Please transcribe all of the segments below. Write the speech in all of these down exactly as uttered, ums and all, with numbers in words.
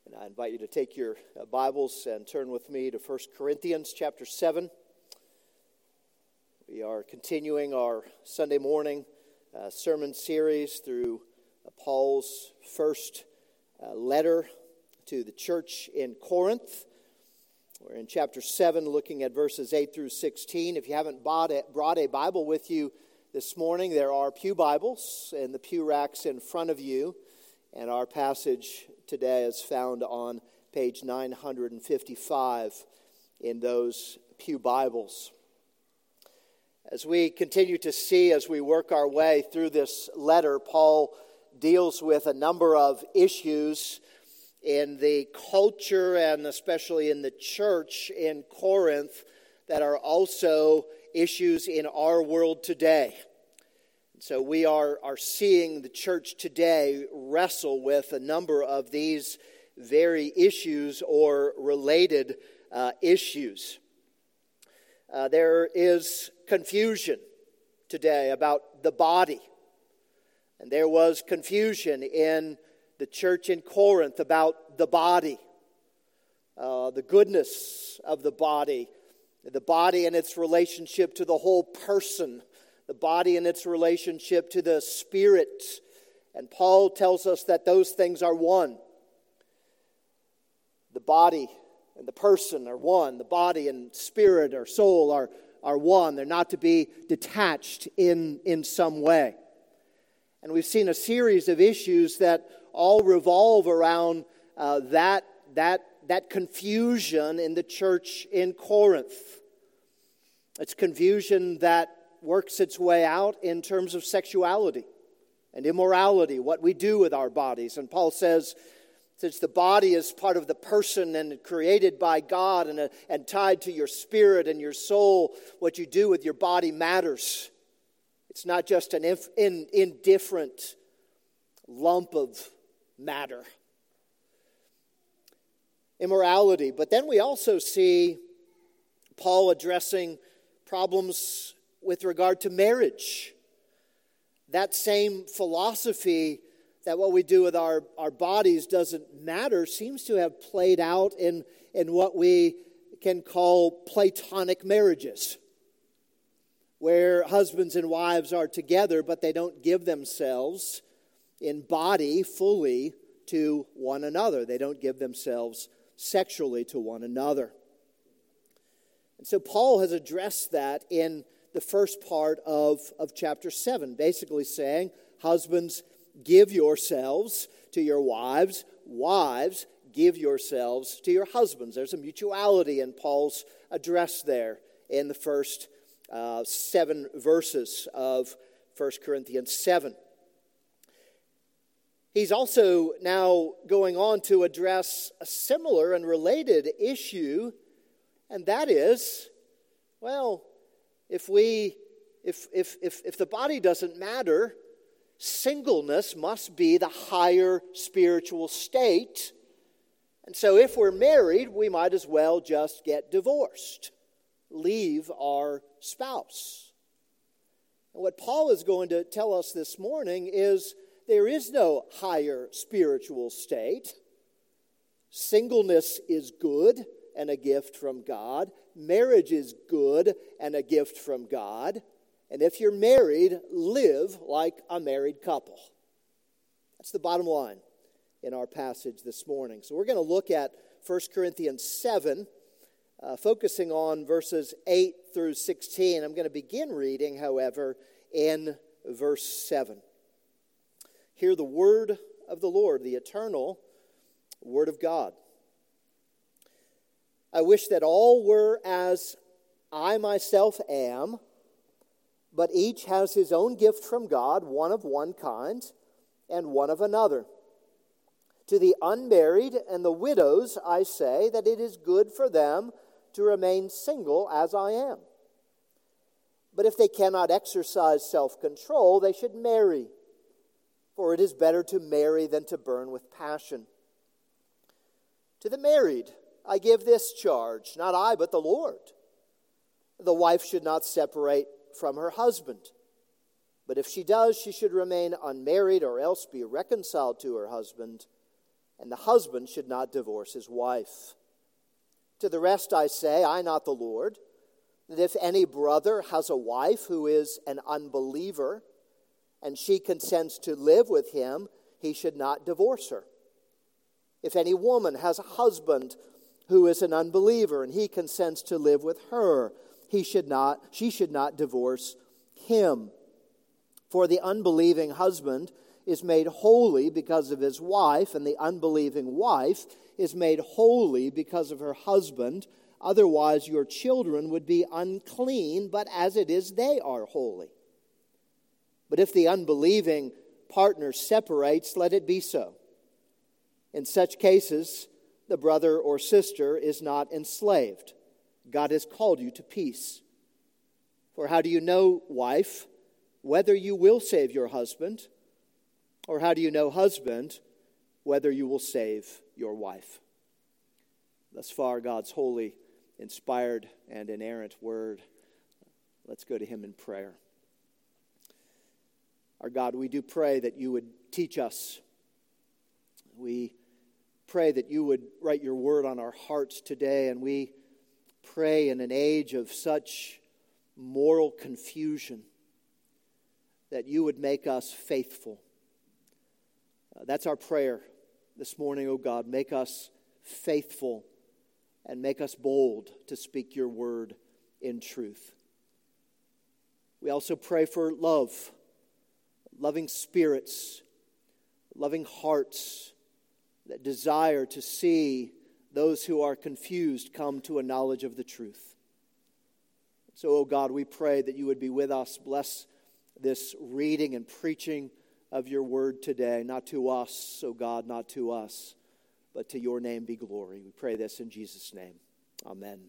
And I invite you to take your uh, Bibles and turn with me to First Corinthians chapter seven. We are continuing our Sunday morning uh, sermon series through uh, Paul's first uh, letter to the church in Corinth. We're in chapter seven, looking at verses eight through sixteen. If you haven't bought it, brought a Bible with you this morning, there are pew Bibles in the pew racks in front of you. And our passage today is found on page nine fifty-five in those pew Bibles. As we continue to see, as we work our way through this letter, Paul deals with a number of issues in the culture and especially in the church in Corinth that are also issues in our world today. So we are, are seeing the church today wrestle with a number of these very issues or related uh, issues. Uh, there is confusion today about the body. And there was confusion in the church in Corinth about the body, uh, the goodness of the body, the body and its relationship to the whole person, the body and its relationship to the Spirit. And Paul tells us that those things are one. The body and the person are one. The body and spirit or soul are, are one. They're not to be detached in, in some way. And we've seen a series of issues that all revolve around uh, that, that, that confusion in the church in Corinth. It's confusion that works its way out in terms of sexuality and immorality, what we do with our bodies. And Paul says, since the body is part of the person and created by God and, uh, and tied to your spirit and your soul, what you do with your body matters. It's not just an inf- in, indifferent lump of matter. Immorality. But then we also see Paul addressing problems with regard to marriage. That same philosophy that what we do with our, our bodies doesn't matter seems to have played out in, in what we can call Platonic marriages, where husbands and wives are together, but they don't give themselves in body fully to one another. They don't give themselves sexually to one another. And so Paul has addressed that in the first part of, of chapter seven, basically saying, husbands, give yourselves to your wives. Wives, give yourselves to your husbands. There's a mutuality in Paul's address there in the first uh, seven verses of First Corinthians seven. He's also now going on to address a similar and related issue, and that is, well, If we, if, if, if, if the body doesn't matter, singleness must be the higher spiritual state. And so if we're married, we might as well just get divorced, leave our spouse. And what Paul is going to tell us this morning is there is no higher spiritual state. Singleness is good and a gift from God. Marriage is good and a gift from God. And if you're married, live like a married couple. That's the bottom line in our passage this morning. So we're going to look at First Corinthians seven, uh, focusing on verses eight through sixteen. I'm going to begin reading, however, in verse seven. Hear the word of the Lord, the eternal word of God. I wish that all were as I myself am, but each has his own gift from God, one of one kind and one of another. To the unmarried and the widows I say that it is good for them to remain single as I am. But if they cannot exercise self-control, they should marry, for it is better to marry than to burn with passion. To the married I give this charge, not I, but the Lord. The wife should not separate from her husband. But if she does, she should remain unmarried or else be reconciled to her husband. and the husband should not divorce his wife. To the rest I say, I, not the Lord, that if any brother has a wife who is an unbeliever, and she consents to live with him, he should not divorce her. If any woman has a husband who is an unbeliever, and he consents to live with her, he should not, she should not divorce him. For the unbelieving husband is made holy because of his wife, and the unbelieving wife is made holy because of her husband. Otherwise your children would be unclean, but as it is, they are holy. But if the unbelieving partner separates, let it be so. In such cases, the brother or sister is not enslaved. God has called you to peace. For how do you know, wife, whether you will save your husband? Or how do you know, husband, whether you will save your wife? Thus far, God's holy, inspired, and inerrant word. Let's go to him in prayer. Our God, we do pray that you would teach us. We pray that you would write your word on our hearts today, and we pray in an age of such moral confusion that you would make us faithful. Uh, that's our prayer this morning, O God. Make us faithful and make us bold to speak your word in truth. We also pray for love. Loving spirits, loving hearts that desire to see those who are confused come to a knowledge of the truth. So, oh God, we pray that you would be with us. Bless this reading and preaching of your word today, not to us, oh God, not to us, but to your name be glory. We pray this in Jesus' name. Amen.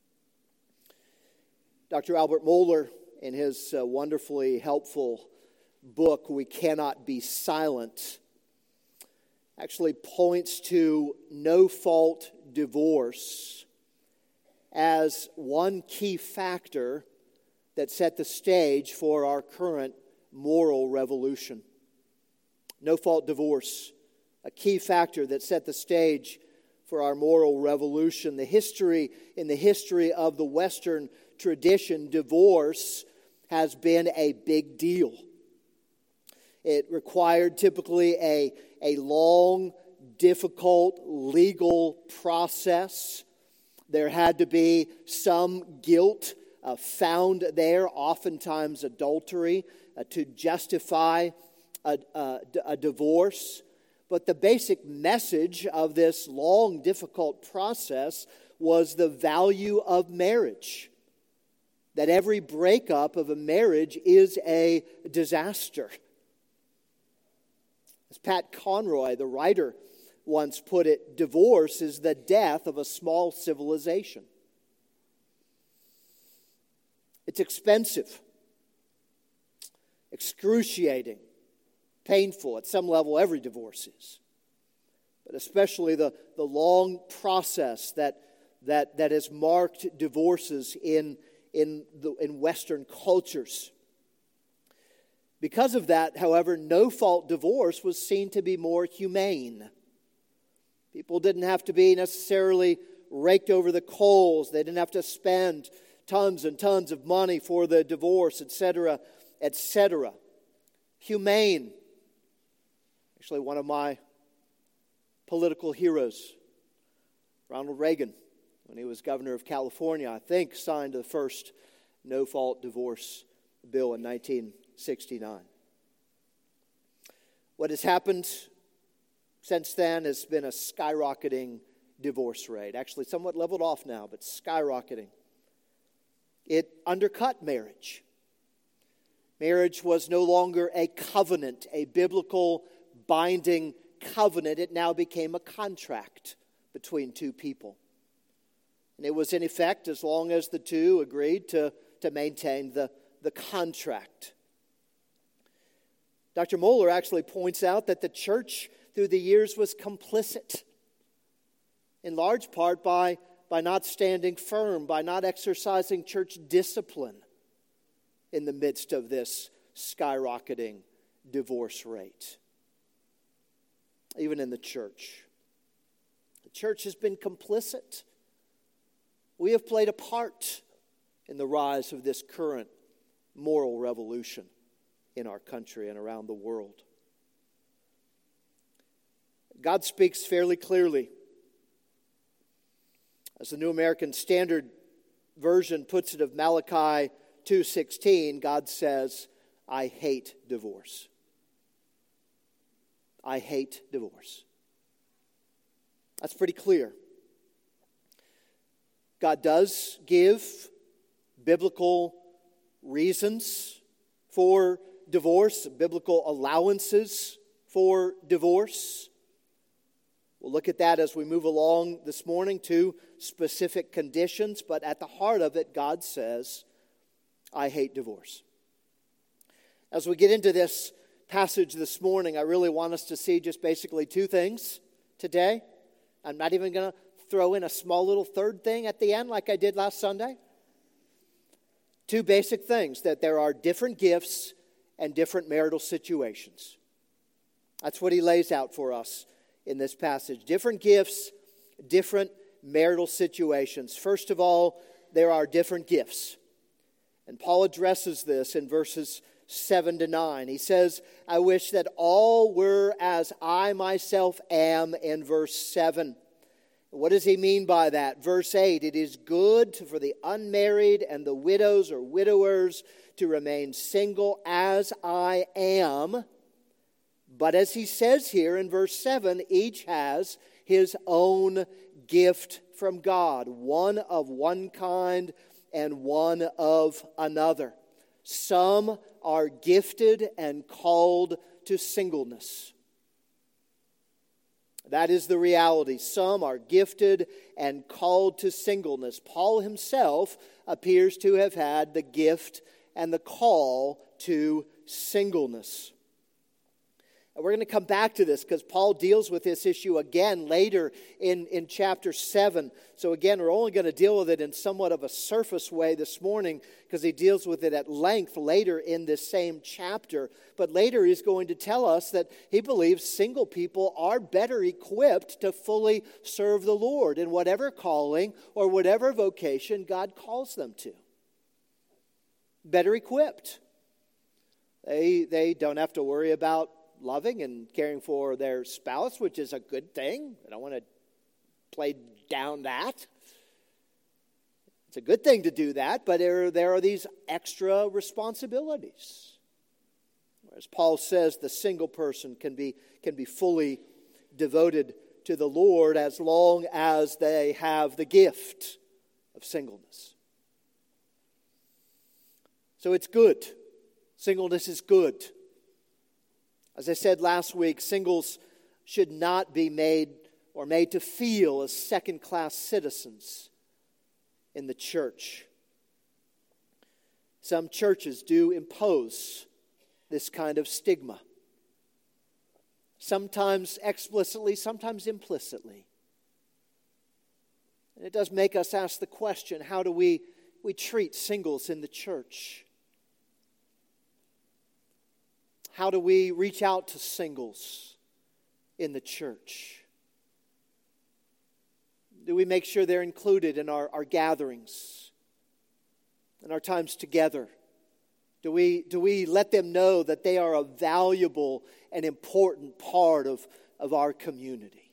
Doctor Albert Mohler, in his uh, wonderfully helpful book, We Cannot Be Silent, actually points to no-fault divorce as one key factor that set the stage for our current moral revolution. No-fault divorce, a key factor that set the stage for our moral revolution. The history, in the history of the Western tradition, divorce has been a big deal. It required typically a, a long, difficult legal process. There had to be some guilt uh, found there, oftentimes adultery, uh, to justify a, a, a divorce. But the basic message of this long, difficult process was the value of marriage. That every breakup of a marriage is a disaster. As Pat Conroy, the writer, once put it, divorce is the death of a small civilization. It's expensive, excruciating, painful. At some level, every divorce is. But especially the, the long process that, that, that has marked divorces in, in, the, in Western cultures. Because of that, however, no-fault divorce was seen to be more humane. People didn't have to be necessarily raked over the coals. They didn't have to spend tons and tons of money for the divorce, et cetera, et cetera. Humane. Actually, one of my political heroes, Ronald Reagan, when he was governor of California, I think signed the first no-fault divorce bill in nineteen sixty-nine. What has happened since then has been a skyrocketing divorce rate. Actually, somewhat leveled off now, but skyrocketing. It undercut marriage. Marriage was no longer a covenant, a biblical binding covenant. It now became a contract between two people. And it was in effect as long as the two agreed to, to maintain the, the contract. Doctor Mohler actually points out that the church through the years was complicit, in large part by, by not standing firm, by not exercising church discipline in the midst of this skyrocketing divorce rate. Even in the church, church has been complicit. We have played a part in the rise of this current moral revolution in our country and around the world. God speaks fairly clearly. As the New American Standard Version puts it of Malachi two sixteen, God says, I hate divorce. I hate divorce. That's pretty clear. God does give biblical reasons for divorce, biblical allowances for divorce. We'll look at that as we move along this morning, two specific conditions, but at the heart of it, God says, I hate divorce. As we get into this passage this morning, I really want us to see just basically two things today. I'm not even going to throw in a small little third thing at the end like I did last Sunday. Two basic things, that there are different gifts and different marital situations. That's what he lays out for us in this passage. Different gifts, different marital situations. First of all, there are different gifts. And Paul addresses this in verses seven to nine. He says, I wish that all were as I myself am, in verse seven. What does he mean by that? Verse eight, it is good for the unmarried and the widows or widowers to remain single as I am. But as he says here in verse seven, each has his own gift from God, one of one kind and one of another. Some are gifted and called to singleness. That is the reality. Some are gifted and called to singleness. Paul himself appears to have had the gift and the call to singleness. And we're going to come back to this because Paul deals with this issue again later in, in chapter seven. So again, we're only going to deal with it in somewhat of a surface way this morning because he deals with it at length later in this same chapter. But later he's going to tell us that he believes single people are better equipped to fully serve the Lord in whatever calling or whatever vocation God calls them to. Better equipped. They, they don't have to worry about loving and caring for their spouse, which is a good thing. I don't want to play down that. It's a good thing to do that, but there, there are these extra responsibilities. As Paul says, the single person can be, can be fully devoted to the Lord as long as they have the gift of singleness. So it's good. Singleness is good. As I said last week, singles should not be made or made to feel as second-class citizens in the church. Some churches do impose this kind of stigma. Sometimes explicitly, sometimes implicitly. And it does make us ask the question, how do we, we treat singles in the church? How do we reach out to singles in the church? Do we make sure they're included in our, our gatherings, in our times together? Do we, do we let them know that they are a valuable and important part of, of our community?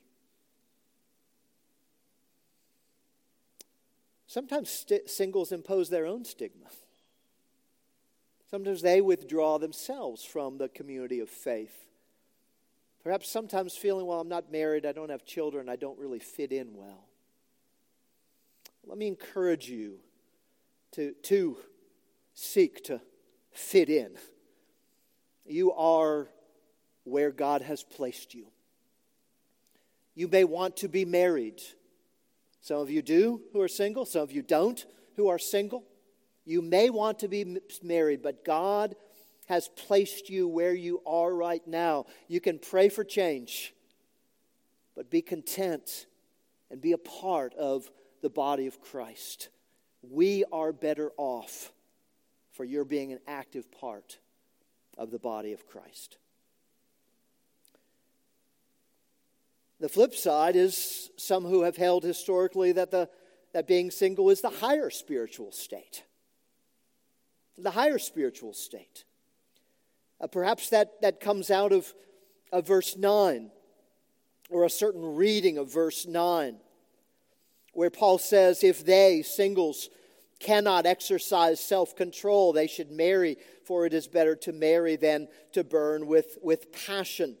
Sometimes st- singles impose their own stigma. Sometimes they withdraw themselves from the community of faith. Perhaps sometimes feeling, well, I'm not married, I don't have children, I don't really fit in well. Let me encourage you to, to seek to fit in. You are where God has placed you. You may want to be married. Some of you do who are single, some of you don't who are single. You may want to be married, but God has placed you where you are right now. You can pray for change, but be content and be a part of the body of Christ. We are better off for your being an active part of the body of Christ. The flip side is some who have held historically that the that being single is the higher spiritual state. The higher spiritual state. Uh, perhaps that, that comes out of, of verse nine, or a certain reading of verse nine, where Paul says, if they, singles, cannot exercise self-control, they should marry, for it is better to marry than to burn with, with passion.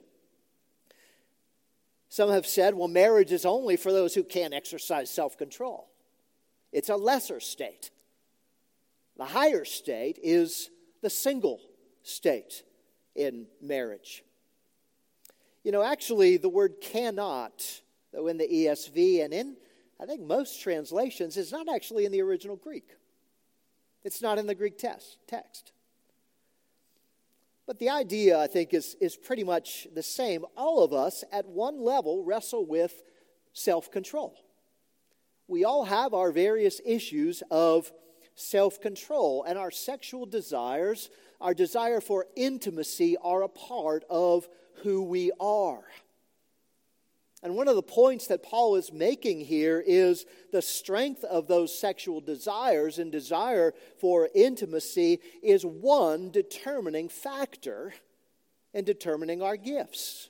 Some have said, well, marriage is only for those who can't exercise self-control. It's a lesser state. The higher state is the single state in marriage. You know, actually, the word cannot, though in the E S V and in, I think, most translations, is not actually in the original Greek. It's not in the Greek text. text. But the idea, I think, is, is pretty much the same. All of us, at one level, wrestle with self-control. We all have our various issues of self-control, and our sexual desires, our desire for intimacy, are a part of who we are. And one of the points that Paul is making here is the strength of those sexual desires and desire for intimacy is one determining factor in determining our gifts.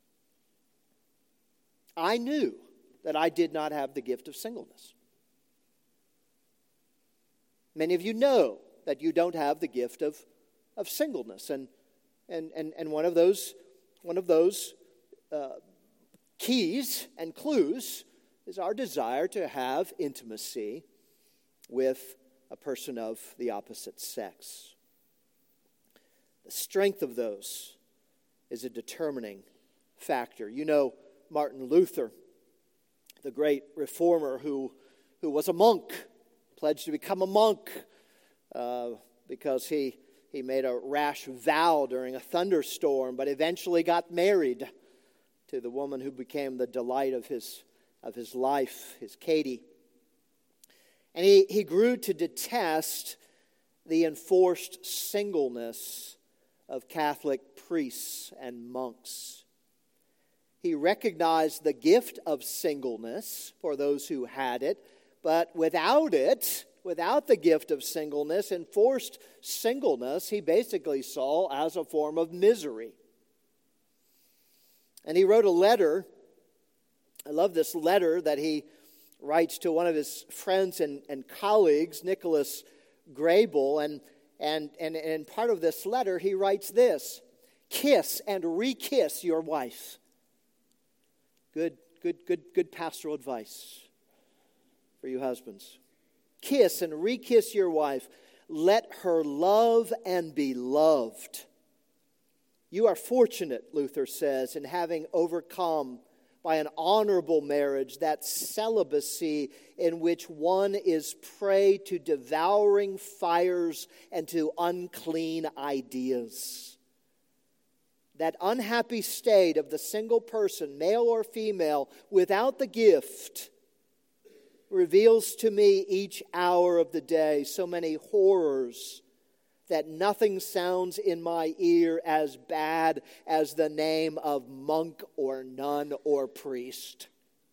I knew that I did not have the gift of singleness. Many of you know that you don't have the gift of, of singleness. And, and, and, and one of those, one of those uh, keys and clues is our desire to have intimacy with a person of the opposite sex. The strength of those is a determining factor. You know Martin Luther, the great reformer who, who was a monk, pledged to become a monk uh, because he, he made a rash vow during a thunderstorm, but eventually got married to the woman who became the delight of his, of his life, his Katie. And he, he grew to detest the enforced singleness of Catholic priests and monks. He recognized the gift of singleness for those who had it, but without it, without the gift of singleness, enforced singleness, he basically saw as a form of misery. And he wrote a letter. I love this letter that he writes to one of his friends and, and colleagues, Nicholas Grable. And, and, and, and in part of this letter, he writes this: kiss and re-kiss your wife. Good, good, good, good pastoral advice for you husbands. Kiss and re-kiss your wife. Let her love and be loved. You are fortunate, Luther says, in having overcome by an honorable marriage that celibacy in which one is prey to devouring fires and to unclean ideas. That unhappy state of the single person, male or female, without the gift, reveals to me each hour of the day so many horrors that nothing sounds in my ear as bad as the name of monk or nun or priest.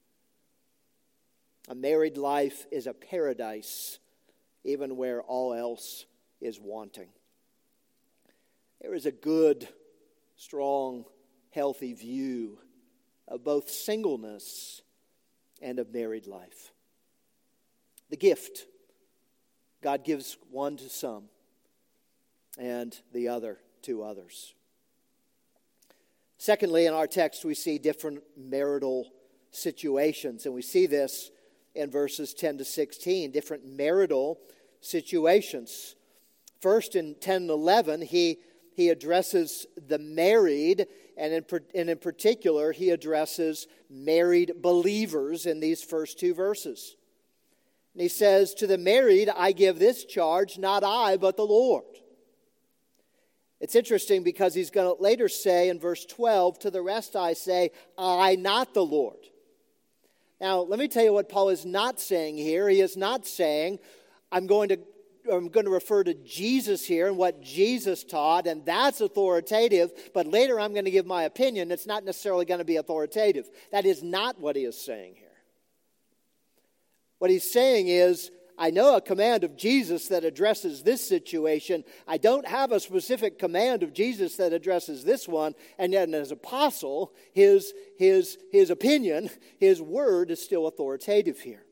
A married life is a paradise, even where all else is wanting. There is a good, strong, healthy view of both singleness and of married life. The gift, God gives one to some and the other to others. Secondly, in our text, we see different marital situations, and we see this in verses ten to sixteen, different marital situations. First, in ten and eleven, he, he addresses the married, and in, and in particular, he addresses married believers in these first two verses. And he says, to the married, I give this charge, not I, but the Lord. It's interesting because he's going to later say in verse twelve, to the rest I say, I, not the Lord. Now, let me tell you what Paul is not saying here. He is not saying, I'm going to I'm going to refer to Jesus here and what Jesus taught, and that's authoritative, but later I'm going to give my opinion. It's not necessarily going to be authoritative. That is not what he is saying here. What he's saying is, I know a command of Jesus that addresses this situation. I don't have a specific command of Jesus that addresses this one. And yet, as apostle, his, his, his opinion, his word is still authoritative here.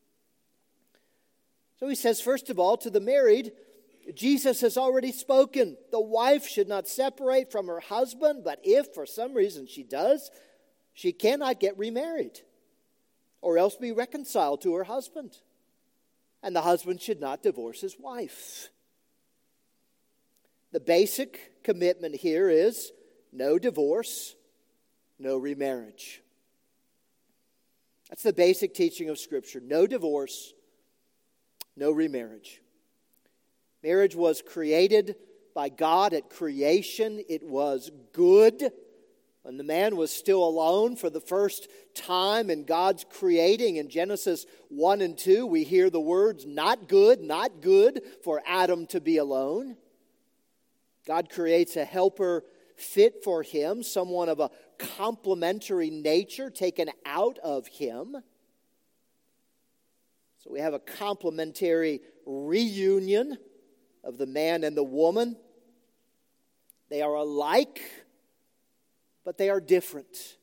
So he says, first of all, to the married, Jesus has already spoken. The wife should not separate from her husband, but if for some reason she does, she cannot get remarried or else be reconciled to her husband. And the husband should not divorce his wife. The basic commitment here is no divorce, no remarriage. That's the basic teaching of Scripture. No divorce, no remarriage. Marriage was created by God at creation. It was good. When the man was still alone for the first time in God's creating, in Genesis one and two, we hear the words, not good, not good for Adam to be alone. God creates a helper fit for him, someone of a complementary nature taken out of him. So we have a complementary reunion of the man and the woman. They are alike, but they are different.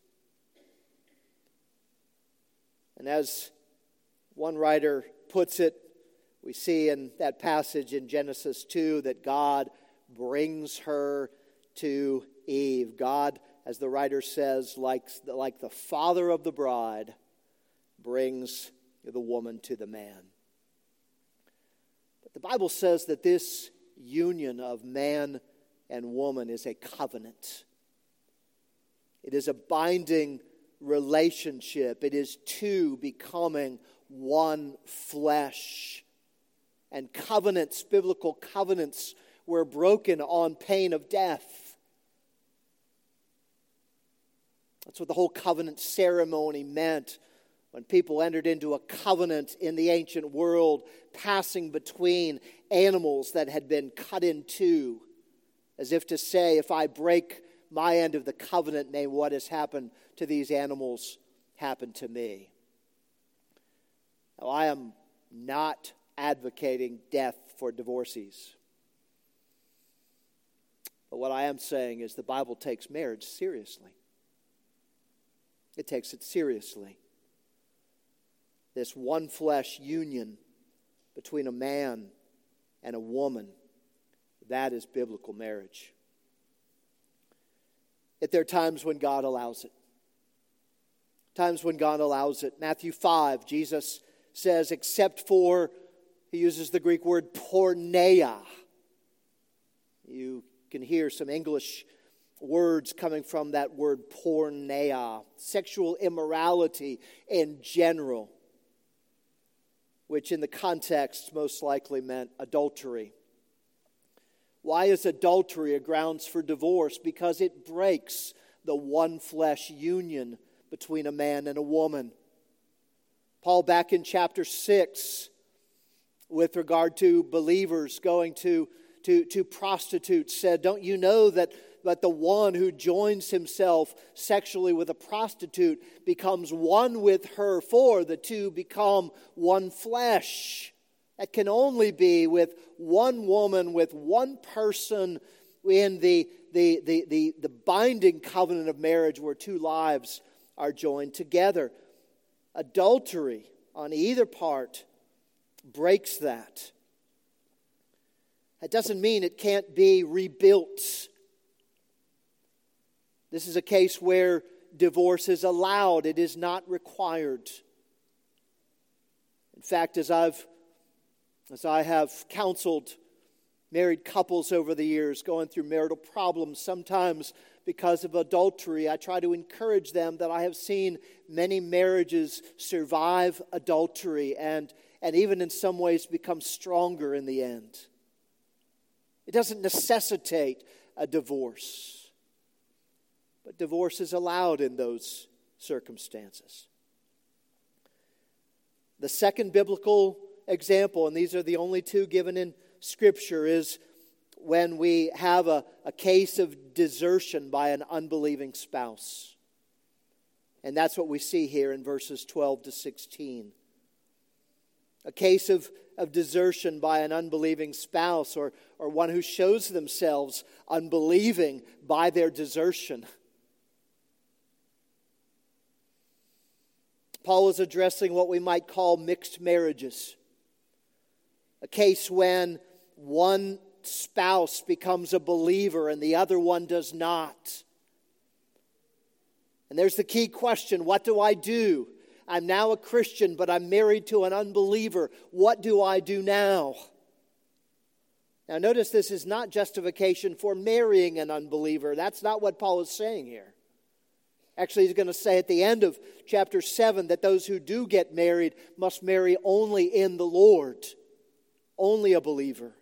And as one writer puts it, we see in that passage in Genesis two that God brings her to Eve. God, as the writer says, like, like the father of the bride, brings the woman to the man. But the Bible says that this union of man and woman is a covenant. It is a binding relationship. It is two becoming one flesh. And covenants, biblical covenants, were broken on pain of death. That's what the whole covenant ceremony meant. When people entered into a covenant in the ancient world, passing between animals that had been cut in two, as if to say, if I break my end of the covenant, may what has happened to these animals happen to me. Now, I am not advocating death for divorcees. But what I am saying is the Bible takes marriage seriously. It takes it seriously. This one flesh union between a man and a woman, that is biblical marriage. Yet there are times when God allows it. Times when God allows it. Matthew five, Jesus says, except for, he uses the Greek word porneia. You can hear some English words coming from that word porneia. Sexual immorality in general, which in the context most likely meant adultery. Why is adultery a grounds for divorce? Because it breaks the one flesh union between a man and a woman. Paul, back in chapter six, with regard to believers going to, to, to prostitutes, said, don't you know that, that the one who joins himself sexually with a prostitute becomes one with her, for the two become one flesh? That can only be with one woman, with one person in the, the, the, the, the binding covenant of marriage where two lives are joined together. Adultery on either part breaks that. That doesn't mean it can't be rebuilt. This is a case where divorce is allowed. It is not required. In fact, as I've As I have counseled married couples over the years going through marital problems, sometimes because of adultery, I try to encourage them that I have seen many marriages survive adultery and, and even in some ways become stronger in the end. It doesn't necessitate a divorce, but divorce is allowed in those circumstances. The second biblical example, and these are the only two given in Scripture, is when we have a, a case of desertion by an unbelieving spouse. And that's what we see here in verses twelve to sixteen. A case of, of desertion by an unbelieving spouse, or, or one who shows themselves unbelieving by their desertion. Paul is addressing what we might call mixed marriages. A case when one spouse becomes a believer and the other one does not. And there's the key question: what do I do? I'm now a Christian, but I'm married to an unbeliever. What do I do now? Now notice this is not justification for marrying an unbeliever. That's not what Paul is saying here. Actually, he's going to say at the end of chapter seven that those who do get married must marry only in the Lord. Only a believer.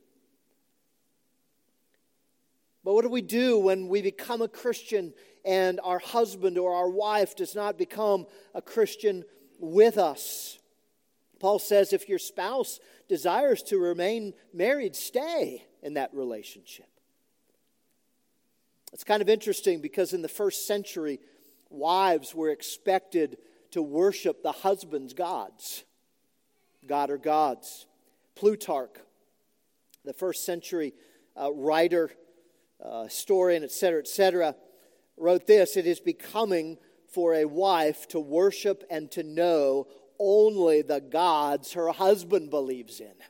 But what do we do when we become a Christian and our husband or our wife does not become a Christian with us? Paul says if your spouse desires to remain married, stay in that relationship. It's kind of interesting because in the first century, wives were expected to worship the husband's gods. God or gods. Plutarch, the first century uh, writer, uh, historian, et cetera, et cetera, wrote this: it is becoming for a wife to worship and to know only the gods her husband believes in.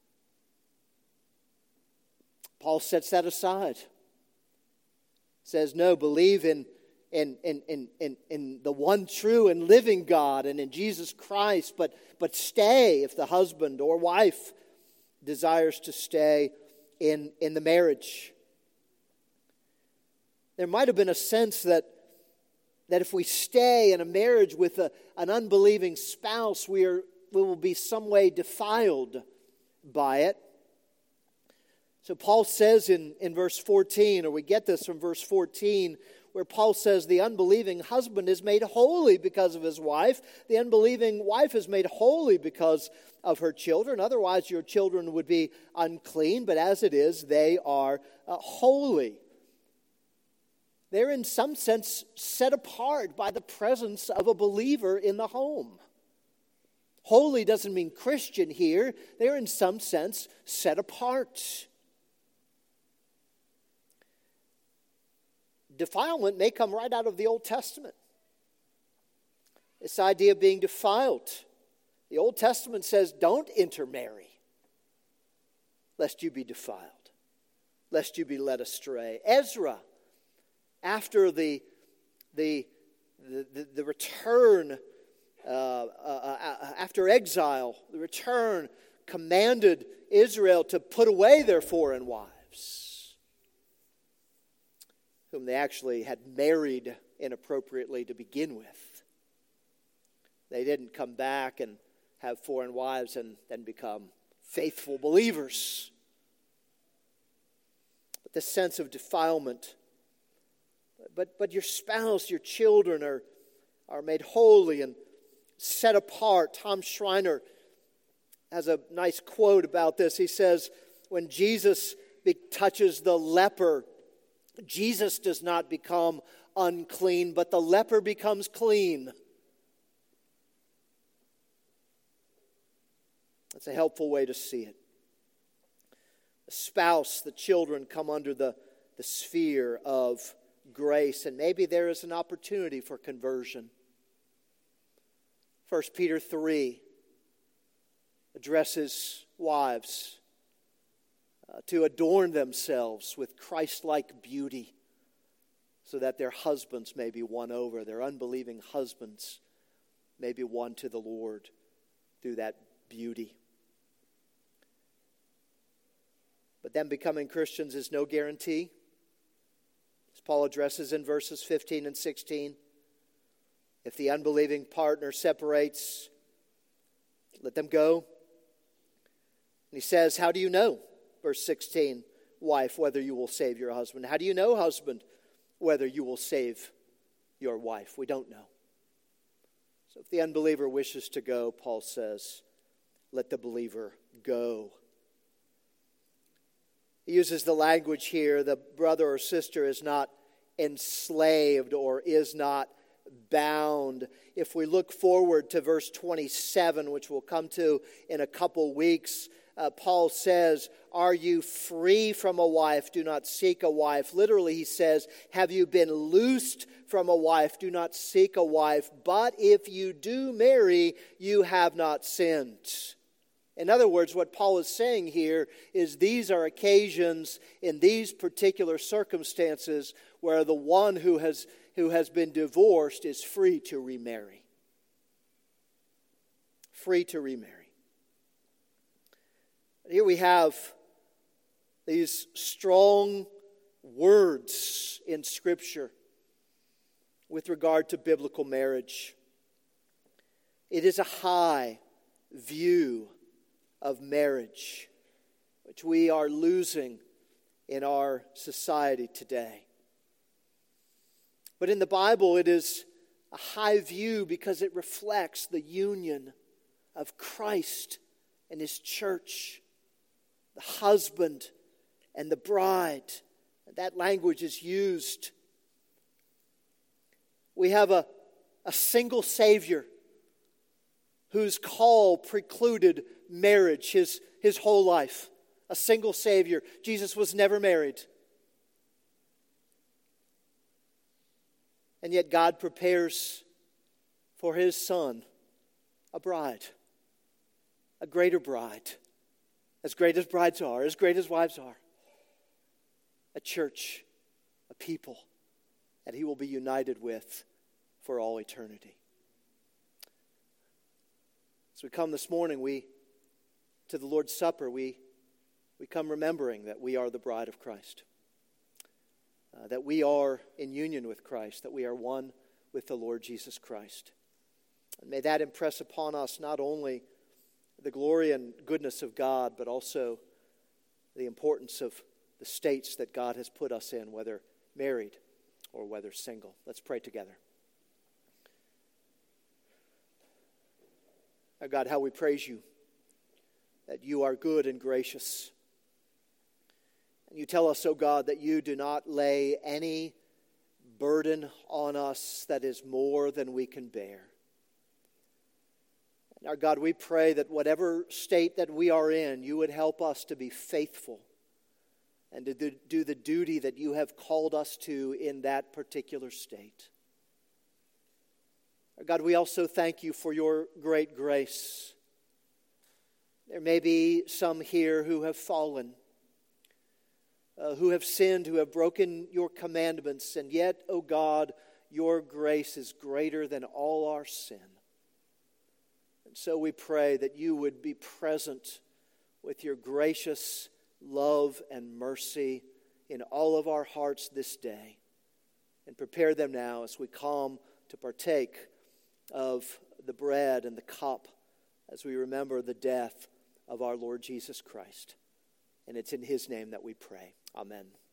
Paul sets that aside. Says, no, believe in In, in, in, in, in the one true and living God and in Jesus Christ, but, but stay if the husband or wife desires to stay in, in the marriage. There might have been a sense that, that if we stay in a marriage with a, an unbelieving spouse, we, are, we will be some way defiled by it. So Paul says in, in verse fourteen, or we get this from verse fourteen, where Paul says the unbelieving husband is made holy because of his wife. The unbelieving wife is made holy because of her children. Otherwise, your children would be unclean, but as it is, they are uh, holy. They're in some sense set apart by the presence of a believer in the home. Holy doesn't mean Christian here. They're in some sense set apart. Defilement may come right out of the Old Testament. This idea of being defiled. The Old Testament says, don't intermarry, lest you be defiled, lest you be led astray. Ezra, after the, the, the, the return, uh, uh, uh, after exile, the return commanded Israel to put away their foreign wives, whom they actually had married inappropriately to begin with. They didn't come back and have foreign wives and then become faithful believers. But this sense of defilement, but, but your spouse, your children are, are made holy and set apart. Tom Schreiner has a nice quote about this. He says, when Jesus be- touches the leper, Jesus does not become unclean, but the leper becomes clean. That's a helpful way to see it. The spouse, the children come under the, the sphere of grace, and maybe there is an opportunity for conversion. First Peter three addresses wives Uh, to adorn themselves with Christ-like beauty so that their husbands may be won over, their unbelieving husbands may be won to the Lord through that beauty. But them becoming Christians is no guarantee. As Paul addresses in verses fifteen and sixteen, if the unbelieving partner separates, let them go. And he says, how do you know? Verse sixteen, wife, whether you will save your husband. How do you know, husband, whether you will save your wife? We don't know. So if the unbeliever wishes to go, Paul says, let the believer go. He uses the language here, the brother or sister is not enslaved or is not bound. If we look forward to verse twenty-seven, which we'll come to in a couple weeks, uh, Paul says, are you free from a wife? Do not seek a wife. Literally, he says, have you been loosed from a wife? Do not seek a wife. But if you do marry, you have not sinned. In other words, what Paul is saying here is these are occasions in these particular circumstances where the one who has, who has been divorced is free to remarry. Free to remarry. Here we have these strong words in Scripture with regard to biblical marriage. It is a high view of marriage, which we are losing in our society today. But in the Bible, it is a high view because it reflects the union of Christ and His church, the husband and the bride. That language is used. We have a, a single Savior whose call precluded marriage his, his whole life. A single Savior. Jesus was never married. And yet God prepares for His Son a bride. A greater bride. As great as brides are, as great as wives are. A church, a people that He will be united with for all eternity. As we come this morning, we to the Lord's Supper, we, we come remembering that we are the bride of Christ. Uh, that we are in union with Christ, that we are one with the Lord Jesus Christ. And may that impress upon us not only the glory and goodness of God, but also the importance of the states that God has put us in, whether married or whether single. Let's pray together. Our God, how we praise You, that You are good and gracious. And You tell us, O God, that You do not lay any burden on us that is more than we can bear. And our God, we pray that whatever state that we are in, You would help us to be faithful and to do the duty that You have called us to in that particular state. Our God, we also thank You for Your great grace. There may be some here who have fallen, uh, who have sinned, who have broken Your commandments, and yet, O God, Your grace is greater than all our sin. And so we pray that You would be present with Your gracious love and mercy in all of our hearts this day, and prepare them now as we come to partake of the bread and the cup as we remember the death of our Lord Jesus Christ. And it's in His name that we pray. Amen.